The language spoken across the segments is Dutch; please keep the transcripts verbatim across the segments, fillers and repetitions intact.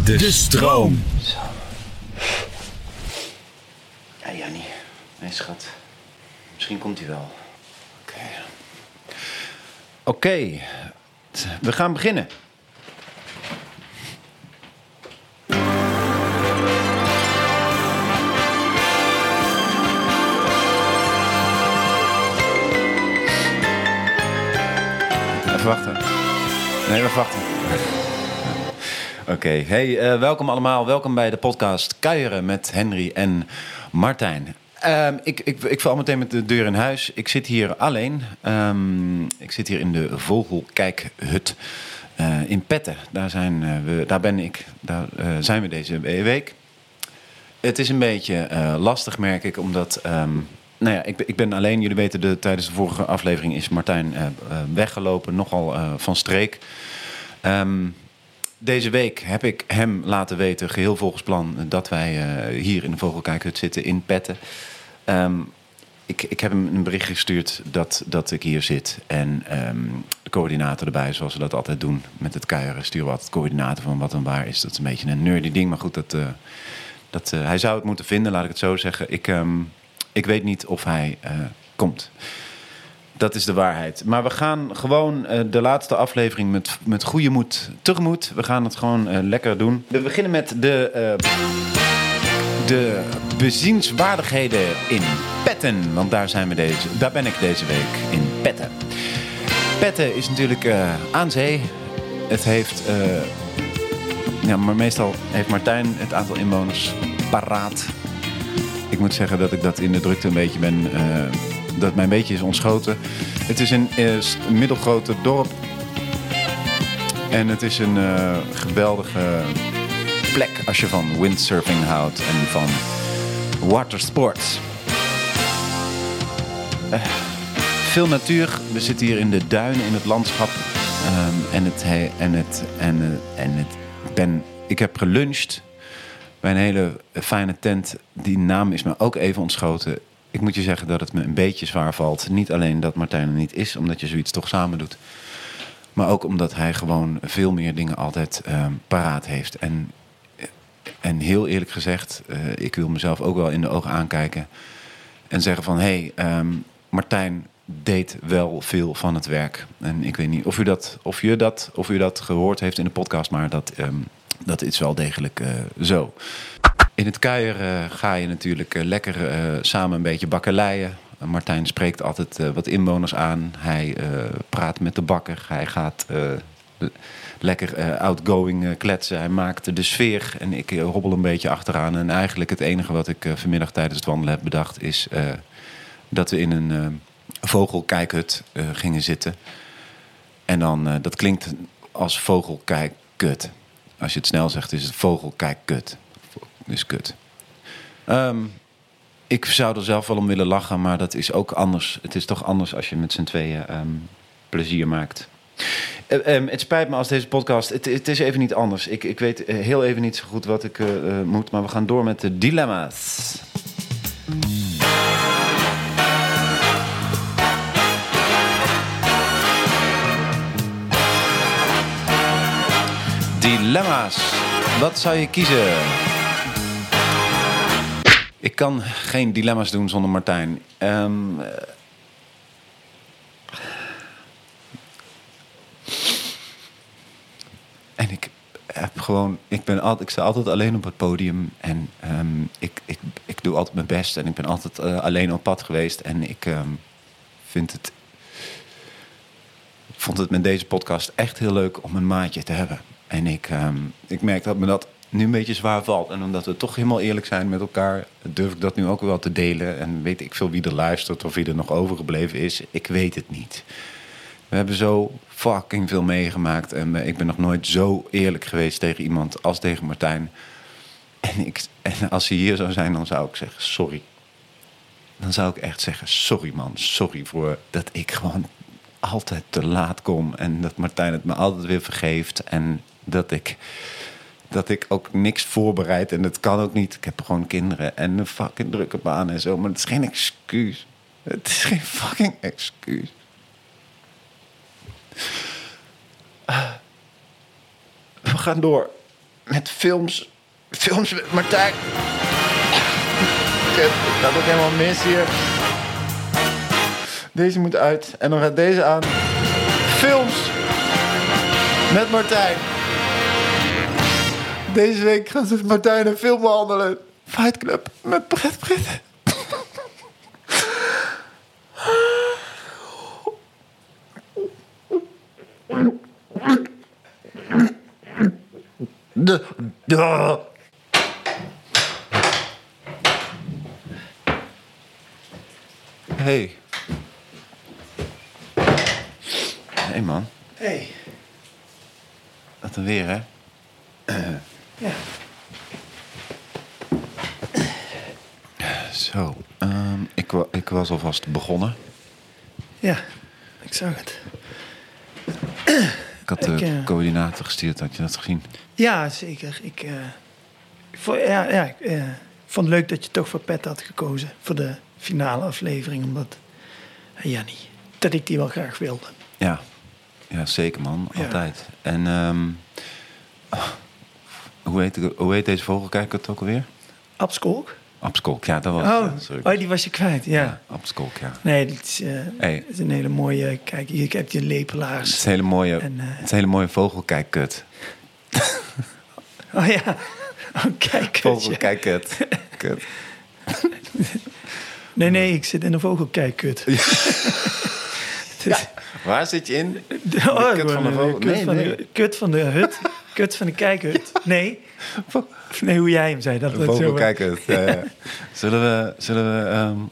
De, de stroom. Zo. Ja, Jannie. Nee, schat. Misschien komt hij wel. Oké. Okay. Oké. Okay. We gaan beginnen. Even wachten. Nee, we wachten. Oké, okay. Hey, uh, welkom allemaal. Welkom bij de podcast Kuieren met Henry en Martijn. Uh, ik, ik, ik val meteen met de deur in huis. Ik zit hier alleen. Um, ik zit hier in de Vogelkijkhut uh, in Petten. Daar, zijn, uh, we, daar ben ik. Daar uh, zijn we deze week. Het is een beetje uh, lastig, merk ik, omdat... Um, Nou ja, ik, ik ben alleen. Jullie weten, de, tijdens de vorige aflevering is Martijn uh, uh, weggelopen. Nogal uh, van streek. Um, deze week heb ik hem laten weten, geheel volgens plan, dat wij uh, hier in de Vogelkijkhut zitten in Petten. Um, ik, ik heb hem een bericht gestuurd dat, dat ik hier zit. En um, de coördinaten erbij, zoals we dat altijd doen met het kuieren. Sturen we altijd coördinaten van wat en waar is. Dat is een beetje een nerdy ding. Maar goed, dat, uh, dat, uh, hij zou het moeten vinden, laat ik het zo zeggen. Ik... Um, Ik weet niet of hij uh, komt. Dat is de waarheid. Maar we gaan gewoon uh, de laatste aflevering met, met goede moed tegemoet. We gaan het gewoon uh, lekker doen. We beginnen met de, uh, de bezienswaardigheden in Petten. Want daar, zijn we deze, daar ben ik deze week in Petten. Petten is natuurlijk uh, aan zee. Het heeft... Uh, ja, maar meestal heeft Martijn het aantal inwoners paraat. Ik moet zeggen dat ik dat in de drukte een beetje ben... Uh, dat mij een beetje is ontschoten. Het is een uh, middelgrote dorp. En het is een uh, geweldige plek als je van windsurfing houdt en van watersports. Uh, veel natuur. We zitten hier in de duinen, in het landschap. Um, en het... En het, en het, en het ben, ik heb geluncht... bij een hele fijne tent. Die naam is me ook even ontschoten. Ik moet je zeggen dat het me een beetje zwaar valt. Niet alleen dat Martijn er niet is, omdat je zoiets toch samen doet. Maar ook omdat hij gewoon veel meer dingen altijd uh, paraat heeft. En, en heel eerlijk gezegd, uh, ik wil mezelf ook wel in de ogen aankijken. En zeggen van, hé, hey, um, Martijn deed wel veel van het werk. En ik weet niet of u dat, of je dat, of u dat gehoord heeft in de podcast, maar dat... Um, Dat is wel degelijk uh, zo. In het kuieren uh, ga je natuurlijk uh, lekker uh, samen een beetje bakkeleien. Uh, Martijn spreekt altijd uh, wat inwoners aan. Hij uh, praat met de bakker. Hij gaat uh, l- lekker uh, outgoing uh, kletsen. Hij maakt de sfeer. En ik uh, hobbel een beetje achteraan. En eigenlijk het enige wat ik uh, vanmiddag tijdens het wandelen heb bedacht... is uh, dat we in een uh, vogelkijkhut uh, gingen zitten. En dan, uh, dat klinkt als vogelkijkkut. Als je het snel zegt, is het vogelkijkkut. Dus kut. Um, ik zou er zelf wel om willen lachen, maar dat is ook anders. Het is toch anders als je met z'n tweeën um, plezier maakt. Uh, um, het spijt me als deze podcast... Het, het is even niet anders. Ik, ik weet heel even niet zo goed wat ik uh, uh, moet, maar we gaan door met de dilemma's. Dilemma's. Wat zou je kiezen? Ik kan geen dilemma's doen zonder Martijn. Um, uh... En ik heb gewoon... Ik, ben altijd, ik sta altijd alleen op het podium. En um, ik, ik, ik doe altijd mijn best. En ik ben altijd uh, alleen op pad geweest. En ik um, vind het... Ik vond het met deze podcast echt heel leuk om een maatje te hebben. En ik, um, ik merk dat me dat nu een beetje zwaar valt. En omdat we toch helemaal eerlijk zijn met elkaar... durf ik dat nu ook wel te delen. En weet ik veel wie er luistert of wie er nog overgebleven is. Ik weet het niet. We hebben zo fucking veel meegemaakt. En ik ben nog nooit zo eerlijk geweest tegen iemand als tegen Martijn. En, ik, en als hij hier zou zijn, dan zou ik zeggen sorry. Dan zou ik echt zeggen sorry man. Sorry voor dat ik gewoon altijd te laat kom. En dat Martijn het me altijd weer vergeeft. En dat ik, dat ik ook niks voorbereid. En dat kan ook niet. Ik heb gewoon kinderen en een fucking drukke baan en zo. Maar het is geen excuus. Het is geen fucking excuus. Uh, we gaan door. met films. Films met Martijn. Kut, het gaat ook helemaal mis hier. Deze moet uit. En dan gaat deze aan. Films met Martijn. Deze week gaan ze Martijn een film behandelen. Fight Club met Brett Brett. De, de. Hey. Hey man. Hey. Wat een weer, hè? Ja. Zo. Um, ik, wa- ik was alvast begonnen. Ja, ik zag het. Ik had de Ik, uh... coördinaten gestuurd, had je dat gezien? Ja, zeker. Ik, uh, ik, vond, ja, ja, ik uh, vond het leuk dat je toch voor Pet had gekozen. Voor de finale aflevering. Omdat, uh, ja niet, dat ik die wel graag wilde. Ja, ja zeker man. Ja. Altijd. En um, oh, hoe, heet, hoe heet deze vogelkijker het ook alweer? Abskolk? Abskolk, ja, dat was Oh, ja, sorry. oh, die was je kwijt, ja. Ja, Abskolk, ja. Nee, dit is, uh, Hey. dit is een hele mooie... Kijk, hier heb je Het lepelaars. is een hele mooie, En, uh, het is een hele mooie vogelkijkkut. Oh ja. Oh, kijk. Vogelkijkkut. Kut. Nee, nee, ik zit in een vogelkijkkut. Ja. Waar zit je in? De, oh, kut van de gewoon, vogel? kut, Nee, van nee. De, kut van de hut. Kut van de kijkhut. Nee. Nee, hoe jij hem zei. Dat dat zo. Vogelkijkkut. Ja, ja. Zullen we... Zullen we um,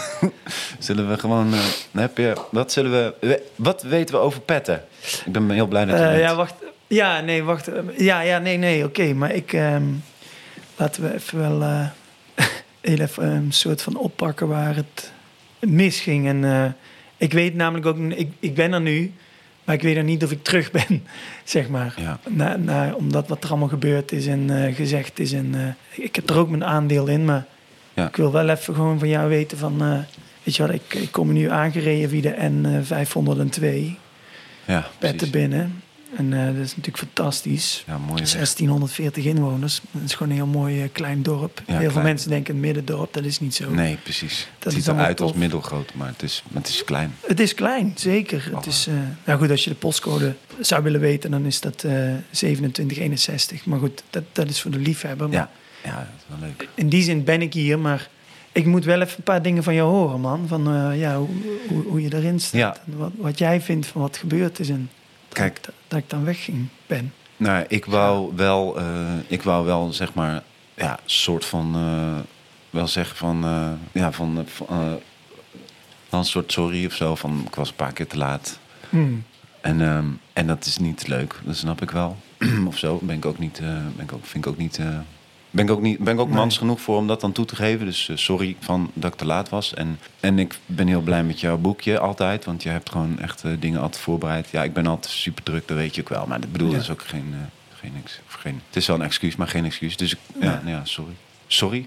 zullen we gewoon... Uh, heb je, wat, zullen we, wat weten we over petten? Ik ben heel blij dat je Uh, bent. ja, wacht. Ja, nee, wacht. Ja, ja, nee, nee, oké. Okay, maar ik... Um, laten we even wel... Uh, heel even een soort van oppakken waar het misging. En uh, ik weet namelijk ook... Ik, ik ben er nu... Maar ik weet er niet of ik terug ben, zeg maar. Ja. Na, na, omdat wat er allemaal gebeurd is en uh, gezegd is. En, uh, ik heb er ook mijn aandeel in, maar Ja. ik wil wel even gewoon van jou weten van... Uh, weet je wat, ik, ik kom nu aangereden via de N vijfhonderdtwee. Ja, Petten precies. binnen. En uh, dat is natuurlijk fantastisch. Ja, mooi. zestienhonderdveertig inwoners. Dat is gewoon een heel mooi uh, klein dorp. Ja, heel veel klein. mensen denken een middendorp. Dat is niet zo. Nee, precies. Dat Het ziet is allemaal eruit als tof. middelgroot, maar het is, het is klein. Het is klein, zeker. Oh. Het is, uh, nou goed, als je de postcode zou willen weten, dan is dat uh, zevenentwintig eenenzestig. Maar goed, dat, dat is voor de liefhebber. Maar Ja, ja, dat is wel leuk. in die zin ben ik hier, maar ik moet wel even een paar dingen van jou horen, man. Van uh, ja, hoe, hoe, hoe je erin staat. Ja. En wat, wat jij vindt van wat gebeurd is. En dat, Kijk. ik, dat ik dan wegging ben. Nou, ik wou wel, uh, ik wou wel zeg maar, ja, soort van, uh, wel zeggen van, uh, ja, van, uh, van, uh, van een soort sorry of zo, van ik was een paar keer te laat. Hmm. En, um, en dat is niet leuk, dat snap ik wel. of zo, ben ik ook niet, uh, ben ik ook, vind ik ook niet, uh, ben ik ook niet, ben ik ook Nee. mans genoeg voor om dat dan toe te geven. Dus uh, sorry van dat ik te laat was. En, en ik ben heel blij met jouw boekje altijd, want je hebt gewoon echt uh, dingen altijd voorbereid. Ja, ik ben altijd super druk, dat weet je ook wel. Maar ik bedoel, Ja. dat is ook geen, uh, geen, ex, geen... Het is wel een excuus, maar geen excuus. Dus ik, ja, Ja. nou ja, sorry. Sorry.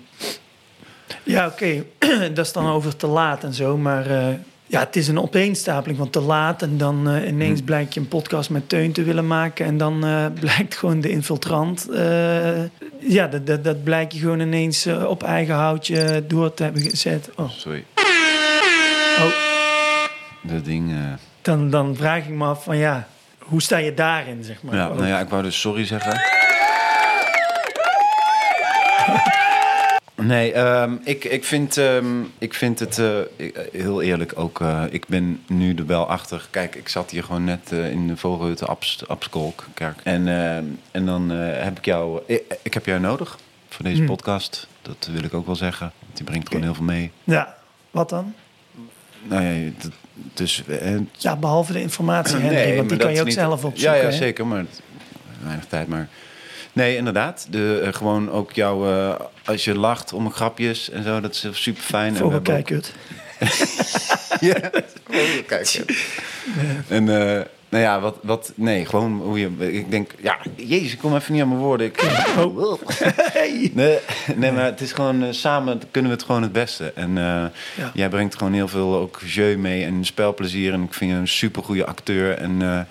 Ja, oké. Okay. Dat is dan over te laat en zo. Maar uh, ja, het is een opeenstapeling van te laat. En dan uh, ineens Hm. blijkt je een podcast met Teun te willen maken. En dan uh, blijkt gewoon de infiltrant. Uh, ja, dat, dat, dat blijkt je gewoon ineens uh, op eigen houtje door te hebben gezet. Oh, Sorry. oh. Dat ding... Uh, Dan, dan vraag ik me af van ja, hoe sta je daarin, zeg maar? ja, Oh. nou ja, ik wou dus sorry zeggen. Nee, um, ik, ik, vind, um, ik vind het uh, heel eerlijk ook. Uh, ik ben nu er wel achter. Kijk, ik zat hier gewoon net uh, in de Vogelhut, Abs, Abskolkkerk. En, uh, en dan uh, heb ik jou. Ik, ik heb jou nodig voor deze Hmm. podcast. Dat wil ik ook wel zeggen. Die brengt gewoon Oké. heel veel mee. Ja, wat dan? Nou ja, dat, dus. Uh, Ja, behalve de informatie, Henry, nee, want maar die dat kan je is ook niet- zelf opzoeken. Ja, ja hè? zeker, maar het- weinig tijd. Maar nee, inderdaad. De, uh, gewoon ook jou, uh, als je lacht om grapjes en zo, dat is super fijn. Vogelkijkut. Ja, kijk. En uh, nou ja, wat, wat, nee, gewoon hoe je, ik denk, ja, jezus, ik kom even niet aan mijn woorden. Ik, Oh. Hey. nee, nee, maar het is gewoon, uh, samen kunnen we het gewoon het beste. En uh, Ja. jij brengt gewoon heel veel ook jeu mee en spelplezier. En ik vind je een supergoeie acteur. En uh,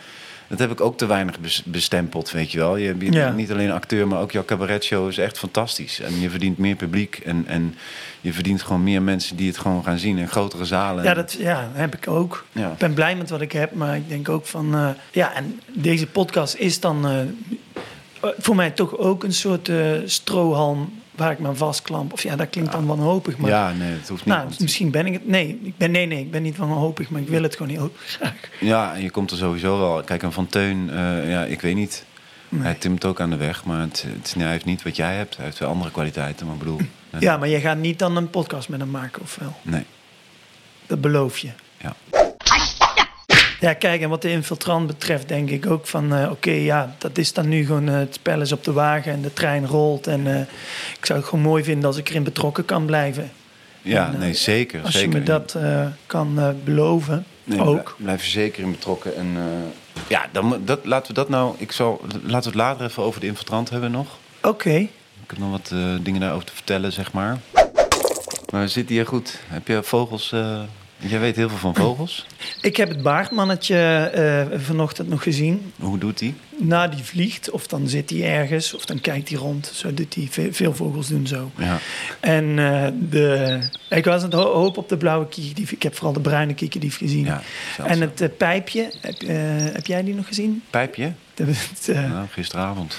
Dat heb ik ook te weinig bes- bestempeld, weet je wel. Je bent Ja. niet alleen acteur, maar ook jouw cabaretshow is echt fantastisch. En je verdient meer publiek en, en je verdient gewoon meer mensen die het gewoon gaan zien. En grotere zalen. Ja, dat ja, heb ik ook. Ja. Ik ben blij met wat ik heb, maar ik denk ook van... Uh, ja, en deze podcast is dan uh, voor mij toch ook een soort uh, strohalm waar ik me aan vastklamp. Of ja, dat klinkt dan wanhopig, maar... Ja, nee, dat hoeft niet. Nou, want misschien ben ik het... Nee, ik ben, nee, nee, ik ben niet wanhopig, maar ik wil het gewoon heel graag. Ja, en je komt er sowieso wel. Kijk, een Van Teun, uh, ja, ik weet niet. Nee. Hij timt ook aan de weg, maar het, het, hij heeft niet wat jij hebt. Hij heeft wel andere kwaliteiten, maar ik bedoel... Nee. Ja, maar jij gaat niet dan een podcast met hem maken, of wel? Nee. Dat beloof je. Ja. Ja, kijk, en wat de infiltrant betreft denk ik ook van... Uh, Oké, okay, ja, dat is dan nu gewoon... Uh, het spel is op de wagen en de trein rolt. En uh, ik zou het gewoon mooi vinden als ik erin betrokken kan blijven. Ja, en, uh, nee, zeker. Als zeker. je me dat uh, kan uh, beloven, nee, ook. Blijf je zeker in betrokken. En uh, ja, dan, dat, laten we dat nou... Ik zal, laten we het later even over de infiltrant hebben nog. Oké. Okay. Ik heb nog wat uh, dingen daarover te vertellen, zeg maar. Maar we zitten hier goed. Heb je vogels... Uh, Jij weet heel veel van vogels. Ik heb het baardmannetje uh, vanochtend nog gezien. Hoe doet hij? Nou, die vliegt. Of dan zit hij ergens. Of dan kijkt hij rond. Zo doet hij. Ve- veel vogels doen zo. Ja. En uh, de, ik was aan het ho- hoop op de blauwe kiekendief. Ik heb vooral de bruine kiekendief gezien. Ja, en het uh, pijpje. Heb, uh, heb jij die nog gezien? Pijpje? De, het, uh... Nou, gisteravond.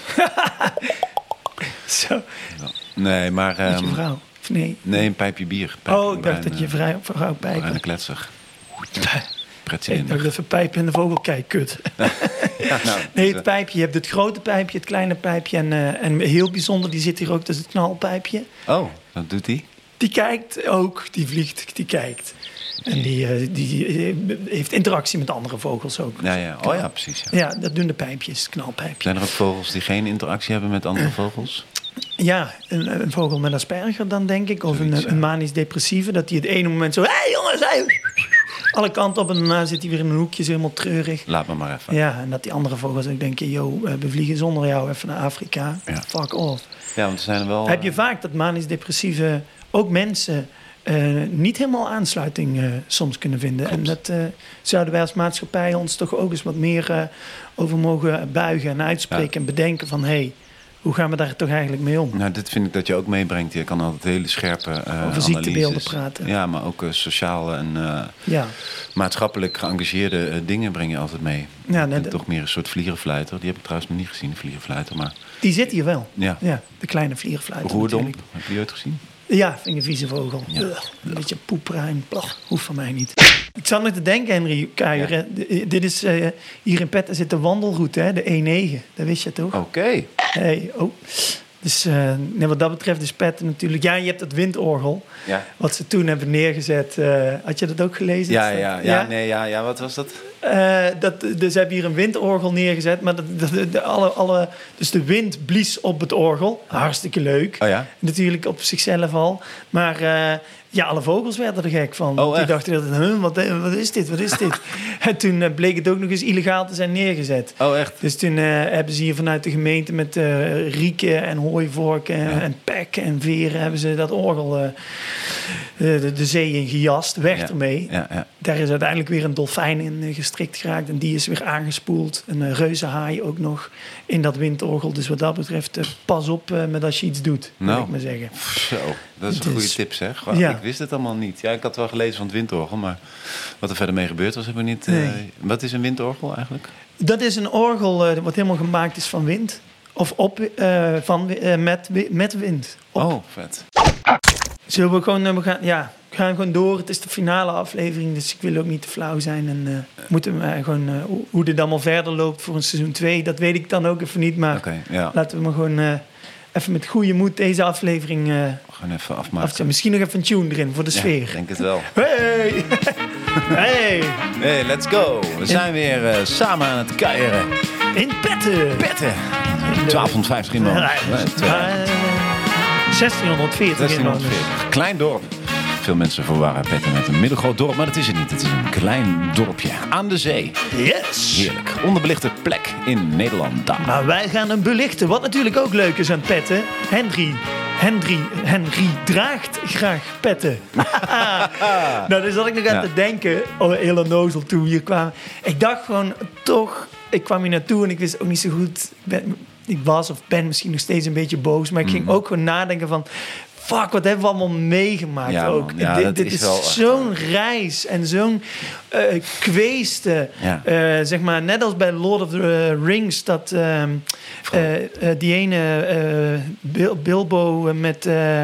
Zo. Nee, maar... Um, Met je vrouw? Of nee? Nee, een pijpje bier. Pijpje, oh, ik dacht dat je vrouw, vrouw pijpen. Bruine kletser. Ik dacht even pijpen in de vogel. Kijk, kut. Ja, nou, nee, het pijpje. Je hebt het grote pijpje, het kleine pijpje. En, uh, en heel bijzonder, die zit hier ook. Dat is het knalpijpje. Oh, wat doet die? Die kijkt ook. Die vliegt, die kijkt. En die, uh, die uh, heeft interactie met andere vogels ook. Ja, ja. Oh ja, precies. Ja. ja, dat doen de pijpjes, het knalpijpje. Zijn er ook vogels die geen interactie hebben met andere vogels? Ja, een, een vogel met Asperger dan, denk ik. Of Zoiets, een, ja. een manisch-depressieve. Dat die het ene moment zo... Hé hey, jongens, hey! Alle kanten op en daarna zit hij weer in een hoekje, is helemaal treurig. Laat me maar even. Ja, en dat die andere vogels ook denken... Yo, we vliegen zonder jou even naar Afrika. Ja. Fuck off. Ja, want er zijn er wel... Heb je vaak dat manisch-depressieve... ook mensen uh, niet helemaal aansluiting uh, soms kunnen vinden. Klopt. En dat uh, zouden wij als maatschappij ons toch ook eens wat meer uh, over mogen buigen en uitspreken. Ja. En bedenken van... Hey, hoe gaan we daar toch eigenlijk mee om? Nou, dit vind ik dat je ook meebrengt. Je kan altijd hele scherpe uh, analyses. Over ziektebeelden praten. Ja, maar ook uh, sociaal en uh, ja. maatschappelijk geëngageerde uh, dingen breng je altijd mee. Ja, nee, de... Toch meer een soort vlierenfluiter. Die heb ik trouwens nog niet gezien, de vlierenfluiter. Maar... Die zit hier wel. Ja. ja de kleine vlierenfluiter. Roerdom, heb je die ooit gezien? Ja, vind ik een vieze vogel. Ja. Ugh, een beetje poepruim. Plach, hoeft van mij niet. Ik zat nog te denken, Henry Kuijer. Ja. Dit is uh, hier in Petten zit de wandelroute, hè, de E negen. Dat wist je toch? Oké. Okay. Hey, oh. Dus uh, nee, wat dat betreft is Petten natuurlijk... Ja, je hebt het windorgel. Ja. Wat ze toen hebben neergezet. Uh, had je dat ook gelezen? Ja, ja, ja, ja? Nee, ja, ja. Wat was dat? Uh, dat, dus ze hebben hier een windorgel neergezet. Maar dat, dat, de, alle, alle, dus de wind blies op het orgel. Hartstikke leuk. Oh ja? Natuurlijk op zichzelf al. Maar uh, ja, alle vogels werden er gek van. Oh, die dachten altijd, huh, wat, wat is dit, wat is dit? En toen uh, bleek het ook nog eens illegaal te zijn neergezet. Oh, echt? Dus toen uh, hebben ze hier vanuit de gemeente met uh, rieken en hooivorken ja. en pekken en veren... hebben ze dat orgel uh, de, de zee in gejast. Weg ja. ermee. Ja, ja. Daar is uiteindelijk weer een dolfijn in uh, gestrikt geraakt. En die is weer aangespoeld. Een uh, reuzenhaai ook nog in dat windorgel. Dus wat dat betreft, uh, pas op uh, met als je iets doet, wil nou, ik maar zeggen. Zo, dat is een dus, goede tip, zeg. Wow, ja. Ik wist het allemaal niet. Ja, ik had wel gelezen van het windorgel, maar wat er verder mee gebeurd was, hebben we niet... Nee. Uh, wat is een windorgel eigenlijk? Dat is een orgel uh, wat helemaal gemaakt is van wind. Of op, uh, van, uh, met, met wind. Op. Oh, vet. Zullen we gewoon... Uh, we gaan, ja, we gaan gewoon door. Het is de finale aflevering, dus ik wil ook niet te flauw zijn. En uh, moeten we uh, gewoon... Uh, hoe dit allemaal verder loopt voor een seizoen twee, dat weet ik dan ook even niet. Maar okay, ja. laten we maar gewoon... Uh, even met goede moed deze aflevering... Uh, gewoon even afmaken. Af, misschien nog even een tune erin voor de ja, sfeer. Ik denk het wel. Hey! Hey! Hey, let's go. We in... zijn weer uh, samen aan het kuieren. In Petten. Petten. twaalfhonderdvijftig inwoners. zestienhonderdveertig inwoners. Klein dorp. Veel mensen verwarren Petten met een middelgroot dorp, maar dat is het niet. Het is een klein dorpje aan de zee. Yes! Heerlijk. Onderbelichte plek in Nederland. Daar. Maar wij gaan hem belichten. Wat natuurlijk ook leuk is aan Petten. Henry. Henry, Henry draagt graag petten. Nou, dus zat ik nog aan ja. te denken. Oh, heel onnozel toen we hier kwamen. Ik dacht gewoon toch... ik kwam hier naartoe en ik wist ook niet zo goed... Ik, ben, ik was of ben misschien nog steeds een beetje boos... maar ik ging mm. ook gewoon nadenken van... Fuck, wat hebben we allemaal meegemaakt ja, ook. Ja, dit dit is, is zo'n echt... reis en zo'n uh, kweeste. Ja. Uh, zeg maar, net als bij Lord of the Rings... dat uh, uh, uh, die ene uh, Bil- Bilbo met... Uh,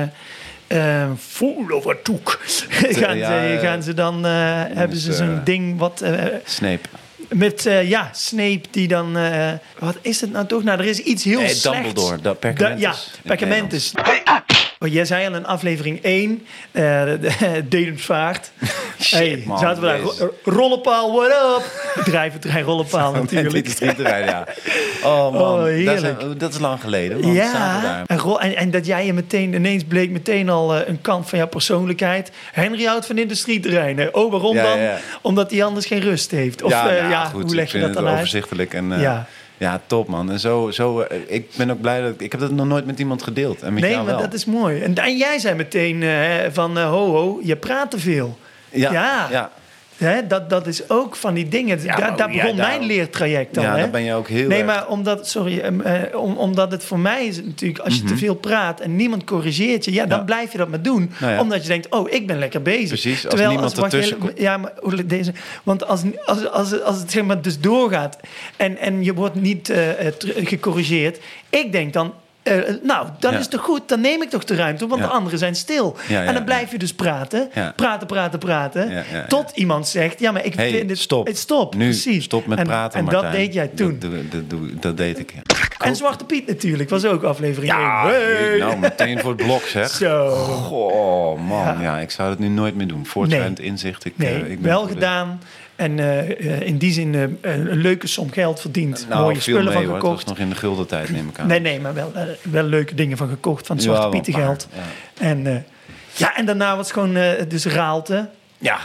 Uh, full of a toek. gaan, ja, ze, gaan ze dan... Uh, hebben ze zo'n uh, ding wat... Uh, Snape. Met, uh, ja, Snape die dan... Uh, wat is het nou toch? Nou, er is iets heel nee, slechts. Dumbledore, de Perkamentus. Da, ja, Perkamentus. Oh, jij zei al in aflevering één, uh, Dedemsvaart. Hey, man, zaten we daar, ro- rollenpaal, what up? Drijventerrein, rollenpaal natuurlijk. Dit is terrein, ja. Oh man, oh, dat, is, dat is lang geleden. Man. Ja, en, ro- en, en dat jij je meteen, ineens bleek meteen al uh, een kant van jouw persoonlijkheid. Henry houdt van industrieterreinen. Oh, waarom ja, dan? Ja. Omdat hij anders geen rust heeft. Of ja, uh, nou, ja, goed, hoe leg je dat dan uit? Overzichtelijk en... Uh, ja. Ja, top man. En zo, zo, uh, ik ben ook blij dat ik... Ik heb dat nog nooit met iemand gedeeld. En met nee, jou maar wel. Dat is mooi. En, en jij zei meteen uh, van... Uh, ho, ho, je praat te veel. Ja, ja. ja. Hè, dat, dat is ook van die dingen. Ja, daar daar begon ja, mijn leertraject dan. Ja, hè? daar ben je ook heel Nee, erg... maar omdat... Sorry. Uh, om, omdat het voor mij is natuurlijk... Als je mm-hmm. te veel praat en niemand corrigeert je... Ja, dan ja. blijf je dat maar doen. Nou ja. Omdat je denkt... Oh, ik ben lekker bezig. Precies, als Terwijl, niemand als, ertussen komt... Ja, maar deze... Want als, als, als, als het zeg maar dus doorgaat... En, en je wordt niet uh, gecorrigeerd... Ik denk dan... Uh, nou, dan ja. is het toch goed, dan neem ik toch de ruimte, want ja. de anderen zijn stil. Ja, ja, en dan blijf je dus praten, ja. praten, praten, praten, ja, ja, ja. tot iemand zegt, ja, maar ik hey, vind het... Stop, het stop, nu, precies. Stop met en, praten, En Martijn. dat deed jij toen. Dat, dat, dat, dat deed ik, ja. En Zwarte Piet natuurlijk, was ook aflevering ja, één. Hey. Nou, meteen voor het blok, zeg. Zo. Goh, man, ja. ja, ik zou het nu nooit meer doen. Voortschrijdend nee. inzicht. Ik, nee, uh, ik ben wel gedaan. En uh, in die zin uh, een leuke som geld verdiend. Nou, mooie spullen mee, van hoor. gekocht. Het was nog in de gulden tijd, neem ik aan. Nee, nee, maar wel, uh, wel leuke dingen van gekocht. Van het Zwarte ja, Pietengeld. Ja. En, uh, ja, en daarna was het gewoon uh, dus Raalte. Ja.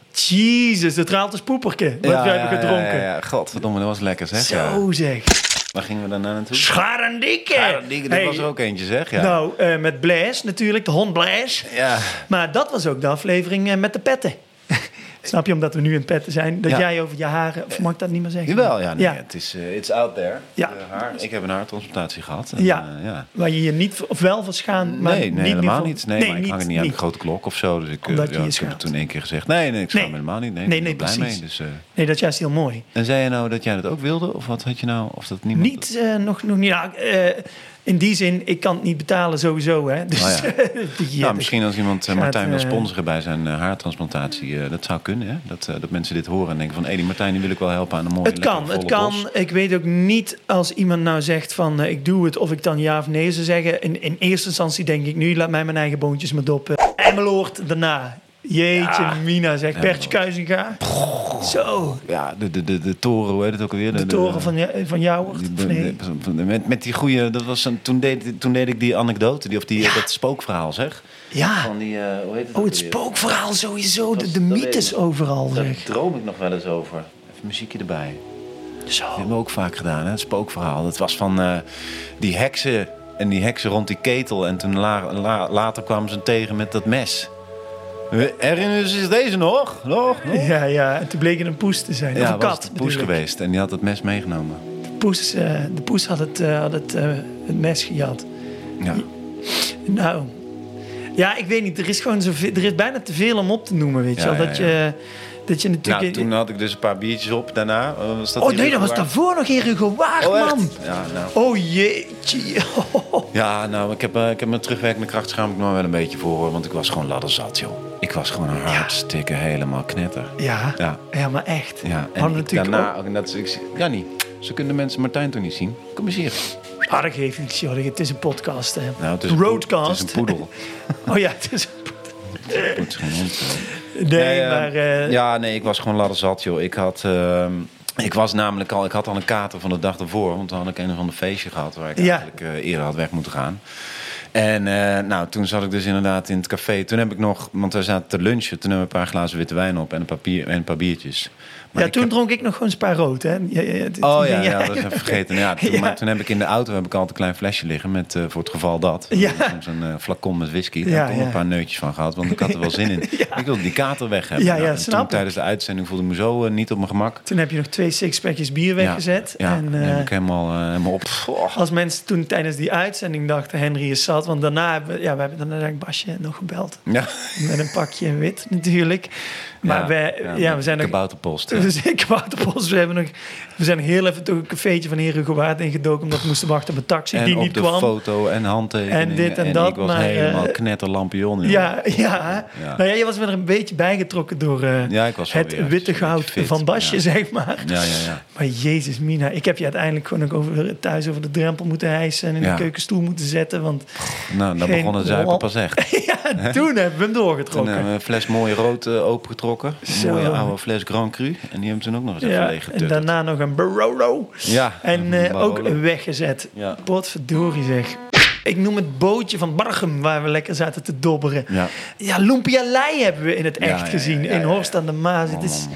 Jezus, het Raaltes poeperke. Wat ja, we hebben gedronken. Ja, ja, ja. Godverdomme, dat was lekker, zeg. Zo ja. zeg. Waar gingen we daarna naartoe? Scharendike. Scharendike, dat hey. was er ook eentje, zeg. Ja. Nou, uh, met Blaise natuurlijk, de hond Blaise. Ja. Maar dat was ook de aflevering uh, met de petten. Snap je, omdat we nu in het petten zijn, dat ja. jij over je haren... Of mag ik dat niet meer zeggen? Jawel, ja. Nee, ja. Het is uh, it's out there. Ja. Uh, haar. Ik heb een haartransplantatie gehad. En, ja. Uh, ja. Waar je je niet... Of wel van schaamt, maar nee, nee, niet helemaal niet. niet. Nee, nee, maar ik niet, hang het niet, niet aan de grote klok of zo. Dus ik, uh, ja, ik heb het toen één keer gezegd. Nee, nee, ik schaam me nee. helemaal niet. Nee, nee, ik ben nee, er blij precies. mee. Dus, uh... Nee, dat is juist heel mooi. En zei je nou dat jij dat ook wilde? Of wat had je nou? Of dat niemand... Niet, uh, nog, nog niet. Ja, uh, in die zin, ik kan het niet betalen sowieso. Hè. Dus, oh ja. die, nou, misschien als iemand uh, Martijn gaat, wil uh, sponsoren bij zijn uh, haartransplantatie, uh, dat zou kunnen. Hè? Dat, uh, dat mensen dit horen en denken van, hé, die Martijn die wil ik wel helpen aan een mooie, het kan, het kan. Bos. Ik weet ook niet als iemand nou zegt van, uh, ik doe het, of ik dan ja of nee zou zeggen. In, in eerste instantie denk ik nu, laat mij mijn eigen boontjes maar doppen. Emmeloord daarna. Jeetje, ja. Mina zegt, Bertje Kuizinga. Zo. Ja, de, de, de, de toren, hoe heet het ook alweer? De, de toren van, van jou, of nee? Met, met die goede, dat was een, toen, deed, toen deed ik die anecdote, die, of die, ja. dat spookverhaal, zeg. Ja. Van die, uh, hoe heet het oh, het spookverhaal sowieso, de, de mythes overal, Daar zeg. droom ik nog wel eens over. Even muziekje erbij. Zo. Dat hebben we ook vaak gedaan, hè? Het spookverhaal. Dat was van uh, die heksen en die heksen rond die ketel. En toen la, la, later kwamen ze tegen met dat mes. Herinneren ze zich deze nog? nog? nog? Ja, ja. En toen bleek het een poes te zijn. Ja, of een kat. Was de poes geweest. En die had het mes meegenomen. De poes, uh, de poes had, het, uh, had het, uh, het mes gejat. Ja. Nou... Ja, ik weet niet. Er is gewoon zoveel, er is bijna te veel om op te noemen, weet je ja, wel. ja, dat, ja. je, dat je natuurlijk... Nou, toen had ik dus een paar biertjes op daarna. Was dat oh nee, dat was daarvoor nog in Rugewaard, oh, man. Ja, nou. Oh jeetje. Oh. Ja, nou, ik heb, uh, ik heb mijn terugwerkende kracht schaam ik me wel een beetje voor, hoor. Want ik was gewoon ladderzat, joh. Ik was gewoon een hartstikke ja. helemaal knetter. Ja, ja, ja maar echt. Ja, en Hadden natuurlijk daarna, ook... dat, ik, ja, niet. Ze kunnen mensen Martijn toch niet zien? Kom eens hier. Ah, dat geeft niks, joh. Het is een podcast, hè. Nou, het is een Roadcast. Het is een poedel. Oh ja, het is een poedel. Het is geen hond. Nee, nee uh, maar... Uh... Ja, nee, ik was gewoon ladderzat, joh. Ik had... Uh, ik was namelijk al... Ik had al een kater van de dag ervoor. Want toen had ik een of ander feestje gehad... waar ik ja. eigenlijk uh, eerder had weg moeten gaan. En uh, nou, toen zat ik dus inderdaad in het café. Toen heb ik nog, want we zaten te lunchen. Toen hebben we een paar glazen witte wijn op en een, papier, en een paar biertjes. Maar ja, toen heb... dronk ik nog gewoon Spa rood, hè? Ja, ja, dit, oh ja, ja, ja, dat is even vergeten. Ja, toen, ja. Maar toen heb ik in de auto heb ik altijd een klein flesje liggen met uh, voor het geval dat. Ja. Soms een uh, flacon met whisky. Daar ja, heb ik ja. een paar neutjes van gehad, want ik had er wel zin in. Ja. Ik wilde die kater weg hebben. Ja, nou, ja, en snap toen, tijdens de uitzending voelde ik me zo uh, niet op mijn gemak. Toen heb je nog twee sixpackjes bier weggezet. Ja, ja en, uh, heb ik helemaal, uh, helemaal op. Oh. Als mensen toen tijdens die uitzending dachten Henry is zat, want daarna hebben we, ja, we hebben dan eigenlijk Basje nog gebeld. Ja. Met een pakje wit natuurlijk. Maar ja, wij, ja, ja, we zijn nog... Kabouterpost. We zijn kabouterpost. We, hebben nog, we zijn heel even toch een cafeetje van Heer Hugo Waard ingedoken, omdat we moesten wachten op een taxi en die niet kwam. En op de foto en handtekeningen. En dit en, en dat. ik was maar, helemaal uh, knetterlampion. Ja, ja. ja. Nou ja, je was weer een beetje bijgetrokken door uh, ja, ik was het weer, witte goud van Basje, ja. zeg maar. Ja, ja, ja. Maar Jezus Mina, ik heb je uiteindelijk gewoon ook over, thuis over de drempel moeten hijsen en in ja. de keukenstoel moeten zetten. Want nou, dan begon het zuipen pas echt. ja, toen hebben we hem doorgetrokken. Toen hebben we een fles mooie rood uh, opengetrokken. Een mooie oude fles Grand Cru. En die hebben toen ook nog eens even ja, leeg en daarna nog een Barolo. Ja. En uh, ook weggezet. Ja. Potverdorie zeg. Ik noem het bootje van Barchem, waar we lekker zaten te dobberen. Ja, ja Lumpia Lei hebben we in het echt ja, ja, gezien. Ja, ja, ja, in Horst aan de Maas. Het is...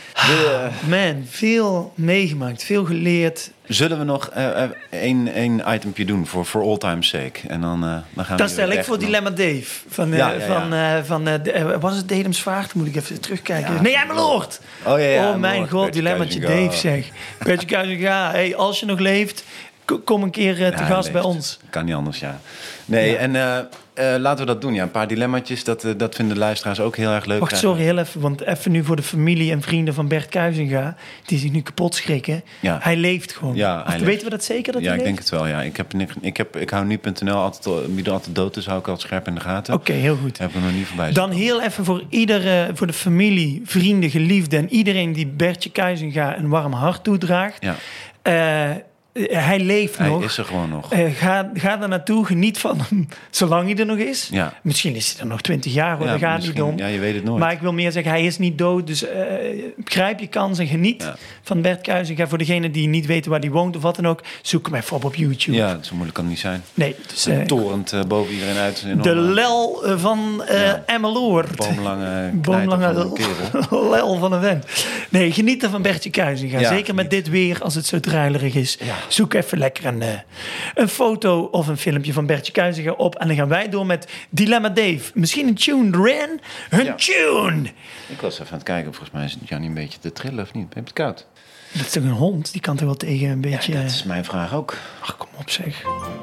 Ah, man, veel meegemaakt, veel geleerd. Zullen we nog één uh, itempje doen voor for all time's sake? En dan, uh, dan gaan we dat stel ik voor nog... Dilemma Dave. Van, uh, ja, ja, van, ja. Uh, van uh, de, was het Dedemsvaart? Moet ik even terugkijken. Ja, nee, jij mijn lord! Oh, ja, ja, oh mijn god, Bertje Dilemmaatje Dave zeg. Bertje Kuizinga, hey, als je nog leeft, kom een keer uh, te ja, gast bij ons. Kan niet anders, ja. Nee, ja. en uh, uh, laten we dat doen. Ja, een paar dilemmaatjes, dat, uh, dat vinden de luisteraars ook heel erg leuk. Wacht, sorry, heel even, want even nu voor de familie en vrienden van Bert Kuizinga, die zich nu kapot schrikken. Ja. Hij leeft gewoon. Ja, of weten we dat zeker? Dat ja, hij ik leeft? denk het wel, ja. Ik, heb, ik, heb, ik hou nu punt n l altijd, wie er altijd dood is, hou ik altijd scherp in de gaten. Oké, okay, heel goed. Heb ik nog niet voorbij. Dan heel even voor iedere, voor de familie, vrienden, geliefden en iedereen die Bertje Kuizinga een warm hart toedraagt. Ja. Uh, Hij leeft hij nog. Hij is er gewoon nog. Uh, ga, ga er naartoe, geniet van hem, zolang hij er nog is. Ja. Misschien is hij er nog twintig jaar, hoor, ja, daar gaat niet om. Ja, je weet het nooit. Maar ik wil meer zeggen, hij is niet dood. Dus uh, grijp je kans en geniet ja. van Bert Kuizinga. Voor degenen die niet weten waar hij woont of wat dan ook, zoek hem even op op YouTube. Ja, zo moeilijk kan het niet zijn. Nee. Dus, uh, torent uh, boven iedereen uit. De lel van uh, ja. Emmeloord. Boomlange, Boomlange van kerel. Lel van een vent. Nee, geniet er van Bertje Kuizinga. Ja, Zeker met dit weer, als het zo druilerig is. Ja. Zoek even lekker een, uh, een foto of een filmpje van Bertje Kuizinga op. En dan gaan wij door met Dilemma Dave. Misschien een tune, Ren? Een ja. tune! Ik was even aan het kijken. Volgens mij is het Jannie een beetje te trillen of niet? Heb je het koud? Dat is toch een hond? Die kan toch wel tegen een beetje... Ja, dat is mijn vraag ook. Ach, kom op zeg.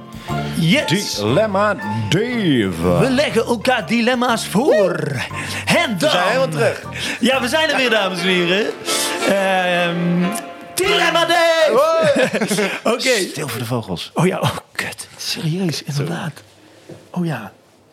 Yes! Dilemma Dave. We leggen elkaar dilemma's voor. En dan... We zijn helemaal terug. Ja, we zijn er weer, dames en heren. Um, Dilemma Dave! Oké. Okay. Stil voor de vogels. Oh ja, oh kut. Serieus, inderdaad. Oh ja.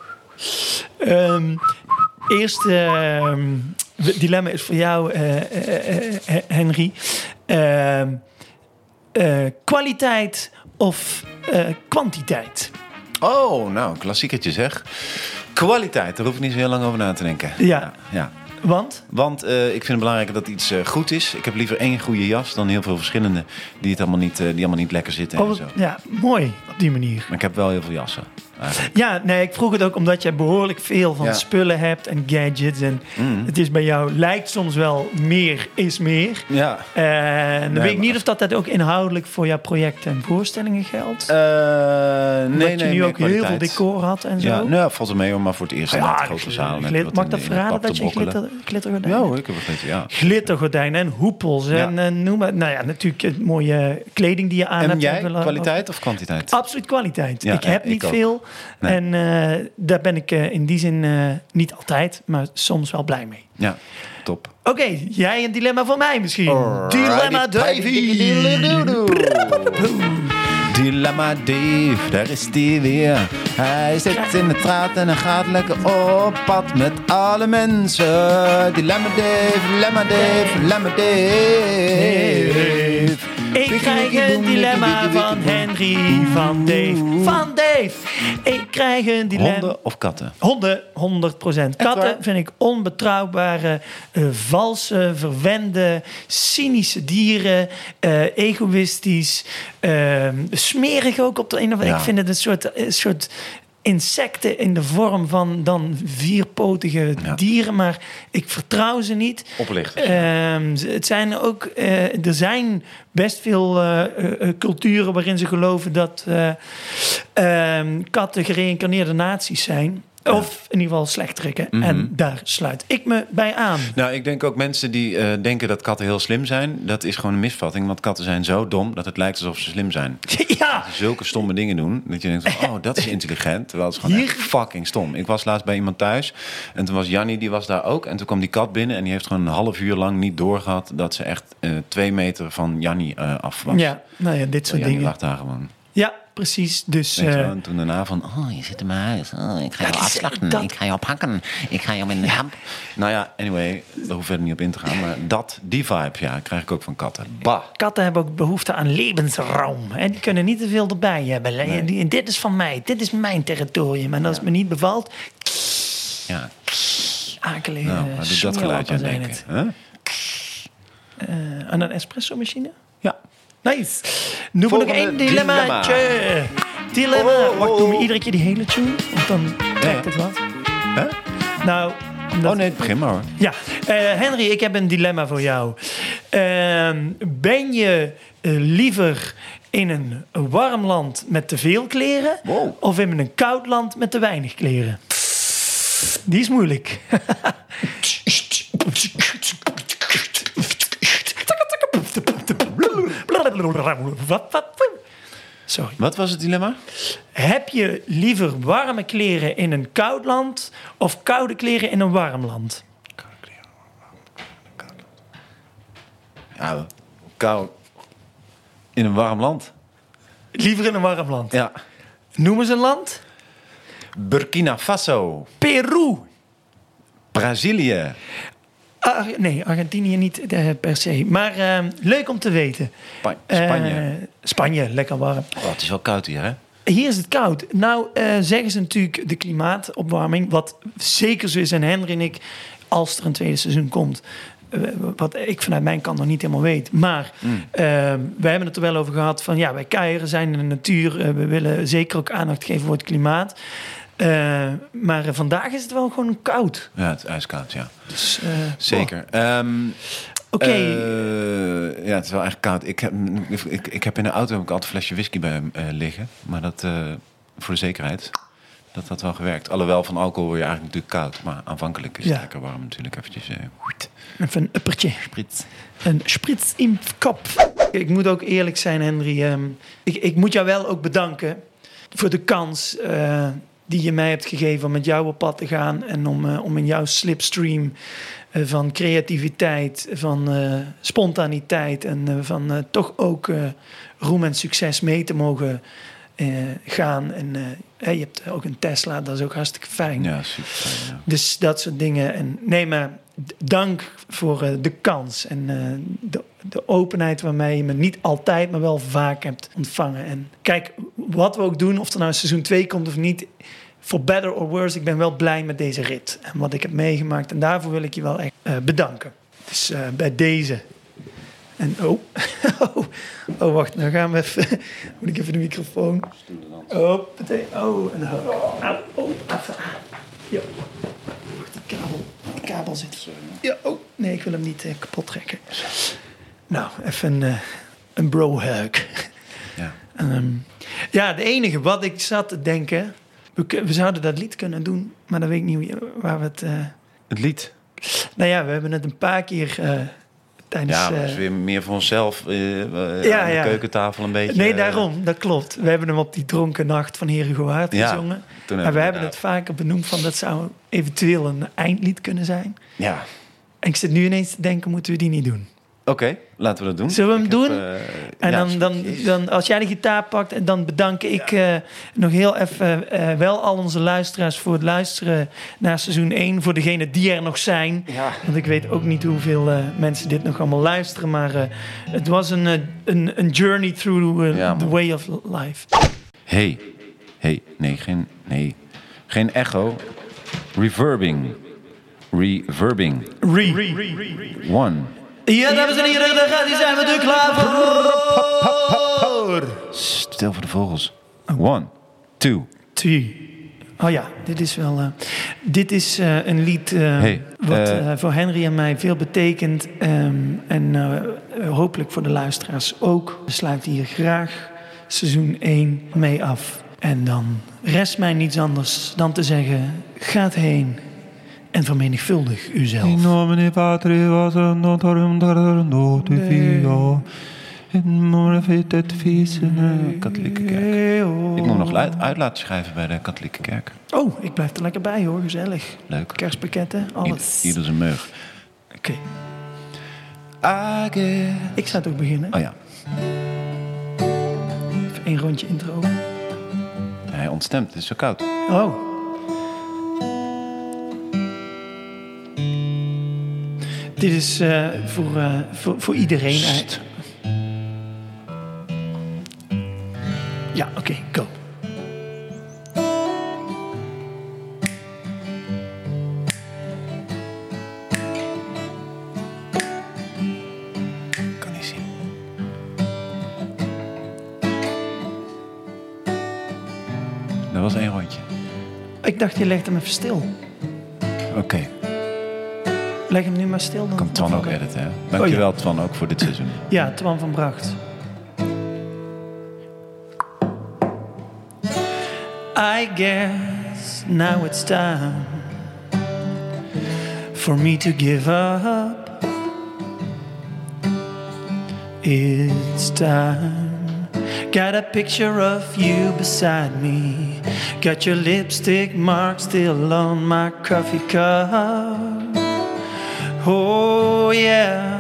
Um, eerst... Um, Het dilemma is voor jou, uh, uh, uh, Henry. Uh, uh, kwaliteit of uh, kwantiteit? Oh, nou, klassiekertje zeg. Kwaliteit, daar hoef ik niet zo heel lang over na te denken. Ja. ja, ja. Want? Want uh, ik vind het belangrijk dat iets uh, goed is. Ik heb liever één goede jas dan heel veel verschillende die, het allemaal, niet, uh, die allemaal niet lekker zitten. Oh, en zo. Ja, mooi op die manier. Maar ik heb wel heel veel jassen. Eigenlijk. Ja, nee, ik vroeg het ook omdat jij behoorlijk veel van ja. spullen hebt en gadgets. En mm. het is bij jou, lijkt soms wel meer is meer. Ja. En dan nee, weet ik niet of dat, dat ook inhoudelijk voor jouw projecten en voorstellingen geldt. Uh, nee, dat je nee, nu ook kwaliteit. heel veel decor had en zo. Ja, nou, valt er mee, maar voor het eerst in ja, het grote zaal. Glit, mag ik dat verraden dat je glitter, glittergordijnen hebt? Ja, ik heb een glitter, ja. Glittergordijnen en hoepels ja. en, en noem maar. Nou ja, natuurlijk mooie kleding die je aan en hebt. En jij, kwaliteit of kwantiteit? Absoluut kwaliteit. Ja, ik heb ja, niet ik veel. Nee. En uh, daar ben ik uh, in die zin uh, niet altijd, maar soms wel blij mee. Ja, top. Oké, okay, jij een dilemma voor mij misschien. Alrighty. Dilemma Davey. Dilemma Dave, daar is die weer. Hij zit in de straat en hij gaat lekker op pad met alle mensen. Dilemma Dave, Dilemma Dave, Dilemma Dave. Ik krijg een dilemma van Henry, van Dave, van Dave. Ik krijg een dilemma. Honden of katten? Honden, honderd procent. Katten vind ik onbetrouwbare, uh, valse, verwende, cynische dieren. Uh, egoïstisch, uh, smerig ook op de een of andere. Ja. Ik vind het een soort... Een soort insecten in de vorm van dan vierpotige Ja. dieren, maar ik vertrouw ze niet. Oplichters. Ehm, ze- het zijn ook, eh, er zijn best veel eh, eh, eh, culturen waarin ze geloven dat eh, ehm, katten gereïncarneerde naties zijn. Of in ieder geval slechterikken. Mhm. En daar sluit ik me bij aan. Nou, ik denk ook mensen die eh, denken dat katten heel slim zijn. Dat is gewoon een misvatting. Want katten zijn zo dom dat het lijkt alsof ze slim zijn. Ja, Zulke stomme dingen doen. Dat je denkt van, oh, dat is intelligent. Terwijl het is gewoon Hier- echt fucking stom. Ik was laatst bij iemand thuis. En toen was Jannie, die was daar ook. En toen kwam die kat binnen. En die heeft gewoon een half uur lang niet doorgehad dat ze echt eh, twee meter van Jannie eh, af was. ja, nou ja, dit soort Jannie dingen. lag daar gewoon. Ja, precies. Dus Weet je wel, eh, en toen daarna van, oh, je zit in mijn huis. Oh, ik ga Ja, jou dat is- afslachten. dat- Ik ga jou pakken. Ik ga jou in de kamp. Nou ja, anyway, daar hoef ik verder niet op in te gaan. Maar dat, die vibe, ja, krijg ik ook van katten. Bah. katten hebben ook behoefte aan levensruim. Hè? Die kunnen niet te veel erbij hebben. Nee. Die- dit is van mij. Dit is mijn territorium. En als het me niet bevalt, Ja, akelige nou, maar doe dat geluidje aan zijn denken. het. Huh? Uh, aan een espresso-machine? Ja. Nice. Noem we nog Volgende één dilemmaatje. Dilemma. Oh, oh, Wacht, doen we oh. iedere keer die hele tune? Want dan trekt het wat. Huh? Nou, dat- Oh nee, begin maar hoor. Ja, Eh, Henry, ik heb een dilemma voor jou. Ehm, ben je eh, liever in een warm land met te veel kleren... Wow. of in een koud land met te weinig kleren? Die is moeilijk. Sorry. Wat was het dilemma? Heb je liever warme kleren in een koud land... of koude kleren in een warm land? Ja, kou. In een warm land. Liever in een warm land. Ja. Noem eens een land. Burkina Faso. Peru. Brazilië. Ar- nee, Argentinië niet eh, per se. Maar eh, leuk om te weten. Spa- Spanje. Eh, Spanje, lekker warm. Oh, het is wel koud hier, hè? Hier is het koud. Nou eh, zeggen ze natuurlijk de klimaatopwarming. Wat zeker zo is. En Henry en ik, als er een tweede seizoen komt... eh, wat ik vanuit mijn kant nog niet helemaal weet. Maar Mm. eh, we hebben het er wel over gehad van... ja, wij kuieren zijn in de natuur. Eh, we willen zeker ook aandacht geven voor het klimaat. Eh, maar eh, vandaag is het wel gewoon koud. Ja, het is ijskoud, ja. Dus, eh, Zeker. Ehm, Oké. eh, ja, het is wel echt koud. Ik heb, ik, ik heb in de auto heb ik altijd een flesje whisky bij hem eh, liggen. Maar dat, eh, voor de zekerheid, dat had wel gewerkt. Alhoewel, van alcohol word je eigenlijk natuurlijk koud. Maar aanvankelijk is het Ja. lekker warm natuurlijk. Eventjes, eh, hoeit. Even een uppertje. Sprit. Een sprits in het kop. Ik moet ook eerlijk zijn, Henry. ehm, ik, ik moet jou wel ook bedanken voor de kans eh, die je mij hebt gegeven om met jou op pad te gaan. En om, eh, om in jouw slipstream eh, van creativiteit, van eh, spontaniteit en eh, van eh, toch ook eh, roem en succes mee te mogen eh, gaan. En eh, hey, je hebt ook een Tesla, dat is ook hartstikke fijn. Ja, super fijn, ja. Dus dat soort dingen. En nee, maar d- dank voor eh, de kans en eh, de, de openheid waarmee je me niet altijd, maar wel vaak hebt ontvangen. En kijk, wat we ook doen, of er nou seizoen twee komt of niet, for better or worse, ik ben wel blij met deze rit en wat ik heb meegemaakt. En daarvoor wil ik je wel echt eh, bedanken. Dus eh, bij deze. En oh, oh, oh, wacht, nou gaan we even. Moet ik even de microfoon. Oh, meteen. Oh, en dan. Oh, oh, even. Ja. Wacht, die kabel. Die kabel zit. Ja, oh. Nee, ik wil hem niet eh, kapot trekken. Nou, even een, uh, een bro-hug. Ja. Um, ja, de enige wat ik zat te denken. We, we zouden dat lied kunnen doen, maar dan weet ik niet hoe- waar we het. Uh, Het lied. nou ja, we hebben het een paar keer uh, tijdens. Ja, maar dat is uh, weer meer voor onszelf. eh, eh, Ja, aan de ja. keukentafel een beetje. Nee, eh, daarom, dat klopt. We hebben hem op die dronken nacht van Herengewaard Ja, gezongen. toen Maar hebben we we hebben het inderdaad- vaker benoemd van dat zou eventueel een eindlied kunnen zijn. Ja. En ik zit nu ineens te denken, moeten we die niet doen? Oké, laten we dat doen. Zullen we hem Ik doen? Heb, uh, En ja, dan, dan, jezus. dan, als jij de gitaar pakt, en dan bedank ik uh, nog heel even uh, wel al onze luisteraars voor het luisteren naar seizoen één. Voor degenen die er nog zijn. Ja. Want ik weet ook niet hoeveel uh, mensen dit nog allemaal luisteren. Maar uh, het was een, uh, een, een journey through uh, Ja, the man. way of life. Hey, hey, nee, geen, nee, geen echo. Reverbing, reverbing. Re. One. Ja, dames en heren, daar gaat hij, zijn we er klaar voor. Stil voor de vogels. One, two. Twee. Oh ja, dit is wel... Uh, dit is uh, een lied uh, hey, wat uh, uh, voor Henry en mij veel betekent. Um, en uh, hopelijk voor de luisteraars ook. We sluiten hier graag seizoen één mee af. En dan rest mij niets anders dan te zeggen... Gaat heen en vermenigvuldig uzelf. In nomine Patri was een notarum dardo te via. In nomine Fiat Fils in de katholieke kerk. Ik moet nog uit, uit laten schrijven bij de katholieke kerk. Oh, ik blijf er lekker bij hoor, gezellig. Leuk. Kerstpakketten, alles. Ieder zijn meug. Oké. Okay. Ik zou toch beginnen? Oh ja. Even één rondje intro. Hij ontstemt, het is zo koud. Oh. Dit is uh, voor, uh, voor, voor iedereen. Sst. Ja, oké, okay, go. Kan niet zien. Dat was één rondje. Ik dacht, je legt hem even stil. Oké. Okay. Leg hem nu maar stil. Dan kan Twan ook editen, hè? Dankjewel, oh, ja. Twan, ook voor dit seizoen. Ja, Twan van Bracht. I guess now it's time for me to give up. It's time. Got a picture of you beside me. Got your lipstick mark still on my coffee cup. Oh yeah.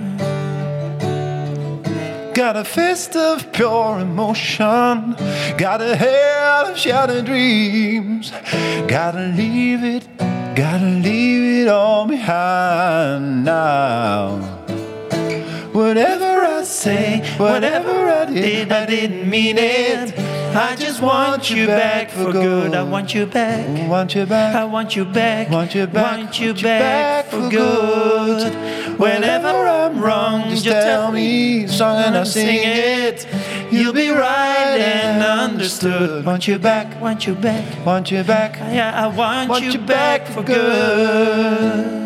Got a fist of pure emotion. Got a head of shattered dreams. Gotta leave it, gotta leave it all behind now. Whatever I say, whatever I did, I didn't mean it. I just want you back for good. I want you back. Want you back. I want you back. Want you back. Want you back for good. Whenever I'm wrong, just tell me a song and I'll sing it. You'll be right and understood. Want you back. Want you back. Want you back. Yeah, I want, want you, you back, back for good.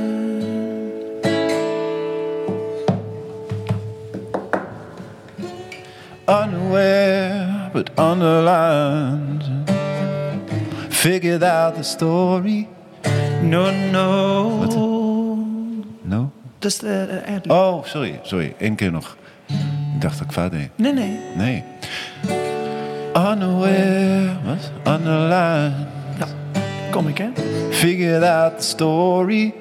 Unaware but underlined. Figured out the story. No, no. Wat? No? Dat is de ad-lib. Oh, sorry, sorry. Eén keer nog. Ik dacht dat ik fout deed. Nee, nee. Nee. Unaware, wat? Underlined. Ja, kom ik, hè? Figured out the story.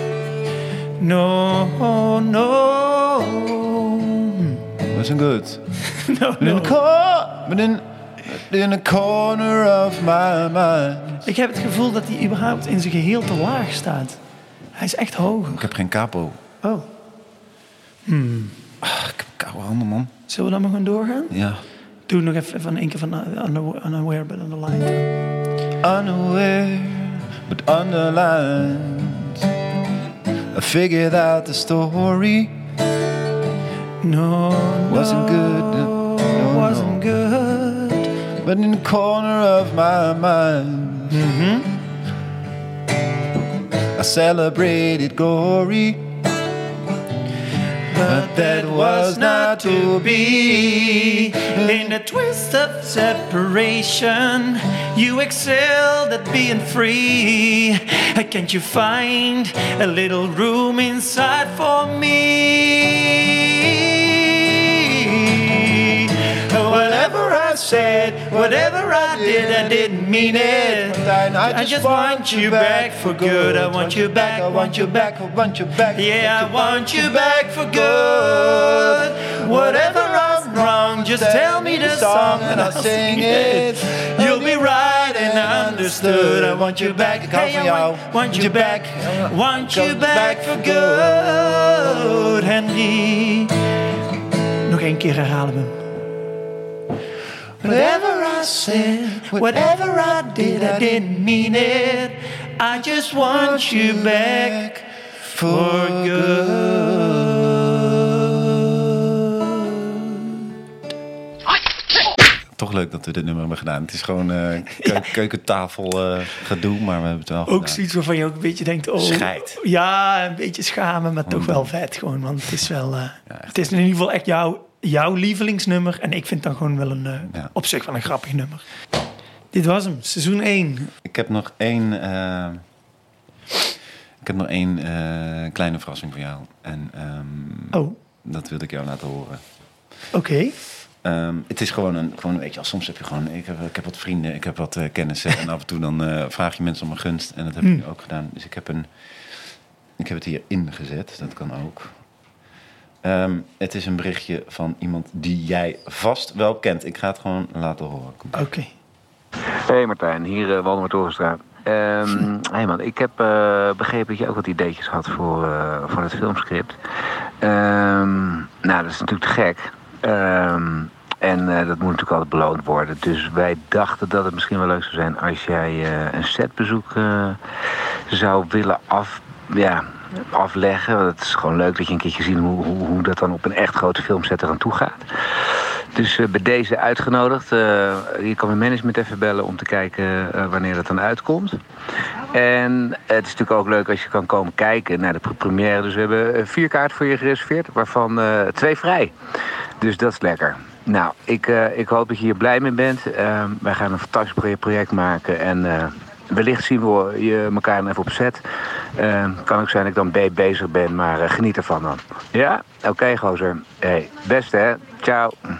No, no. Wasn't good. No, no. In the cor- but in, in a corner of my mind. Ik heb het gevoel dat hij überhaupt in zijn geheel te laag staat. Hij is echt hoger. Ik heb geen capo. Oh. Hmm. Ach, ik heb koude handen, man. Zullen we dan maar gewoon doorgaan? Ja. Doe nog even van één keer van uh, Unaware but Underlined. Unaware but underlined. I figured out the story. No, wasn't good. No, wasn't no. good. But in the corner of my mind, mm-hmm. I celebrated glory. But that was not to be. In the twist of separation, you excelled at being free. Can't you find a little room inside for me? Whatever I said, whatever I did, I didn't mean it. I just want you back for good. I want you back, I want you back, I want you back. Yeah, I want you back for good. Whatever I'm wrong, just tell me the song and I'll sing it. You'll be right and understood. I want you back, hey, I want, want you back, want you back for good. Henry, nog één keer herhalen we hem. Whatever I said, whatever I did, I didn't mean it. I just want you back for good. Toch leuk dat we dit nummer hebben gedaan. Het is gewoon uh, keu- keukentafel uh, gedoe, maar we hebben het wel Ook gedaan. zoiets waarvan je ook een beetje denkt... Oh, Scheid. Ja, een beetje schamen, maar toch Oh, wel vet gewoon. Want het is wel... Uh, Ja, het is in ieder geval echt jouw, jouw lievelingsnummer. En ik vind dan gewoon wel een... Uh, Ja. op zich wel een grappig nummer. Dit was hem, seizoen één. Ik heb nog één... Uh, ik heb nog één uh, kleine verrassing voor jou. En um, Oh, dat wilde ik jou laten horen. oké. Okay. Um, het is gewoon een, gewoon, weet je wel, soms heb je gewoon, ik heb, ik heb wat vrienden, ik heb wat uh, kennissen en af en toe dan uh, vraag je mensen om een gunst en dat heb Mm. ik ook gedaan. Dus ik heb een, ik heb het hier ingezet, dat kan ook. Um, het is een berichtje van iemand die jij vast wel kent. Ik ga het gewoon laten horen. Oké. Okay. Hey Martijn, hier uh, Waldemar Torenstraat. Um, hey man, ik heb uh, begrepen dat je ook wat ideetjes had voor, uh, voor het filmscript. Um, nou, dat is natuurlijk te gek. Um, en uh, dat moet natuurlijk altijd beloond worden. Dus wij dachten dat het misschien wel leuk zou zijn als jij uh, een setbezoek uh, zou willen af, ja, afleggen. Het is gewoon leuk dat je een keertje ziet hoe, hoe, hoe dat dan op een echt grote filmset eraan toe gaat. Dus uh, bij deze uitgenodigd. Uh, je kan mijn management even bellen om te kijken uh, wanneer dat dan uitkomt. En uh, het is natuurlijk ook leuk als je kan komen kijken naar de première. Dus we hebben uh, vier kaarten voor je gereserveerd, waarvan uh, twee vrij. Dus dat is lekker. Nou, ik, uh, ik hoop dat je hier blij mee bent. Uh, wij gaan een fantastisch project maken. En uh, wellicht zien we je elkaar even op set. Uh, kan ook zijn dat ik dan be- bezig ben, maar uh, geniet ervan dan. Ja? Oké, okay, gozer. Hey, beste hè. Ciao.